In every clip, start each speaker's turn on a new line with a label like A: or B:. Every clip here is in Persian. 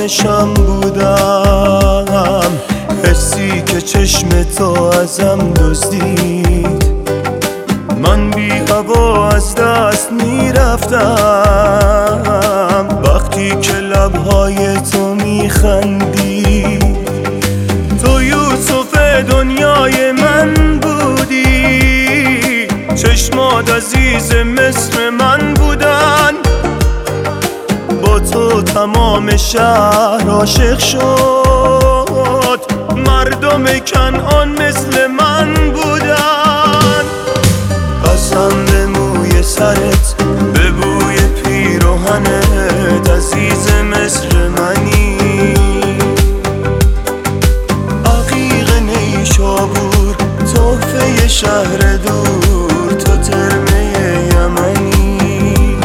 A: خواهشم بودم، حسی که چشم تو ازم دزدید. من بی هوا از دست میرفتم وقتی که لبهای تو میخندی. تو یوسف دنیای من بودی، چشمات عزیز مصر من بودن. با تو تمام شهر عاشق شد، مردم کنعان مثل من بودن. قسم به موی سرت، به بوی پیراهنت، عزیز مصر منی. عقیق نیشابور، تحفه شهر دور، تو ترمه یمنی.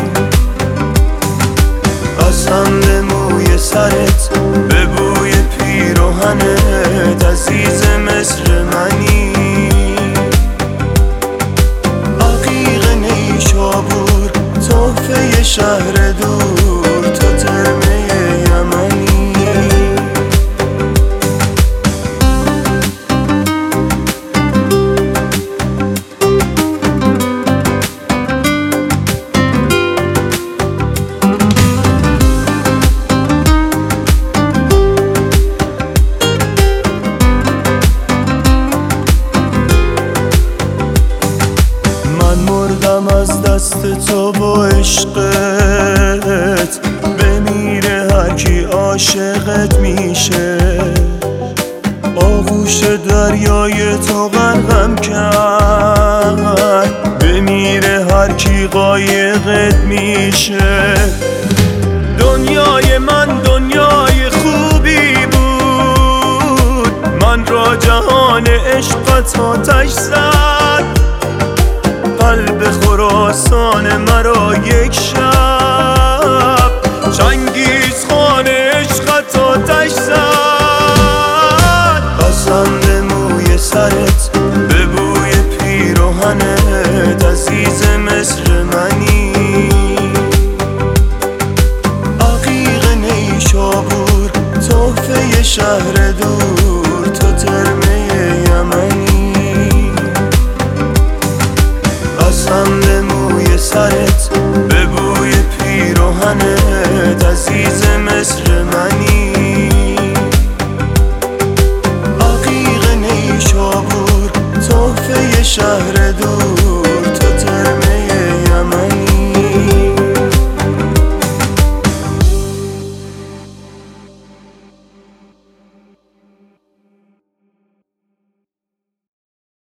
A: قسم به موی سرت، به بوی پیراهنت، عزیز مصر منی. عقیق نیشابور، تحفه شهر دور، تو ترمه یمنی. مردم از دست تو با عشقت، بمیره هر کی عاشقت میشه. آغوش دریای تو غرقم کرد، بمیره هر کی قایقت میشه. دنیای من دنیای خوبی بود، من را جهان عشقت آتش زد. قلب خراسان مرا یک شب، چنگیز خان عشقت آتش زد. قسم به موی سرت، به بوی پیراهنت، عزیز مصر منی. عقیق نیشابور، تحفه شهر دور، تو ترمه یمنی. قسم به موی سرت، به بوی پیراهنت، عزیز مصر منی. عقیق نیشابور، تحفه شهر دور.